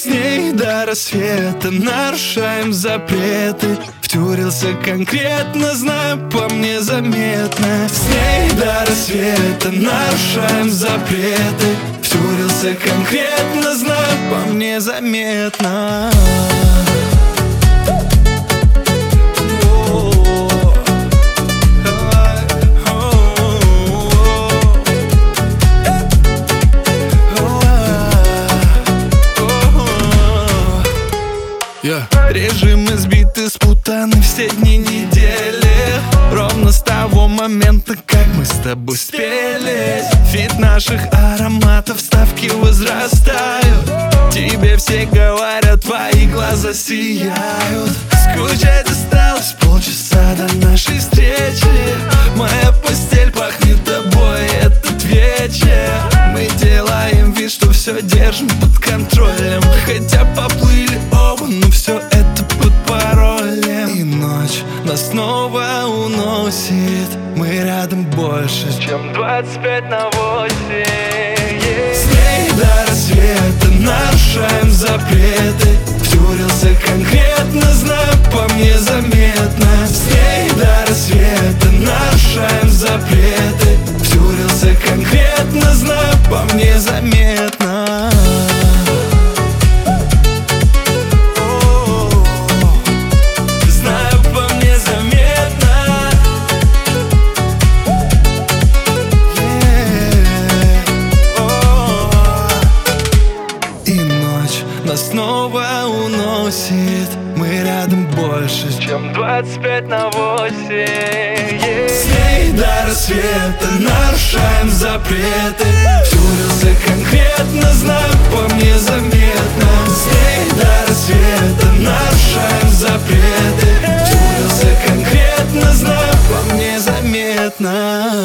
С ней до рассвета нарушаем запреты. Втюрился конкретно, знаю, по мне заметно. С ней до рассвета нарушаем запреты. Втюрился конкретно, знаю, по мне заметно. Режимы сбиты, спутаны все дни недели. Ровно с того момента, как мы с тобой спелись. Вид наших ароматов, ставки возрастают. Тебе все говорят, твои глаза сияют. Скучать осталось полчаса до нашей встречи. Моя постель пахнет тобой этот вечер. Мы делаем вид, что все держим под контролем. Хотя поплыли оба, но все это под паролем. И ночь нас снова уносит. Мы рядом больше, чем 25 на 8. С ней до рассвета нарушаем запреты. Втюрился конкретно, знаю, по мне заметно. С ней до рассвета нарушаем запреты. Втюрился конкретно, знаю, по мне заметно. Знаю, по мне заметно. И ночь нас снова уносит. Мы рядом больше, чем 25 на 8. С ней до рассвета нарушаем запреты. Втюрился конкретно, знаю, по мне заметно. С ней до рассвета нарушаем запреты. Втюрился конкретно, знаю, по мне заметно.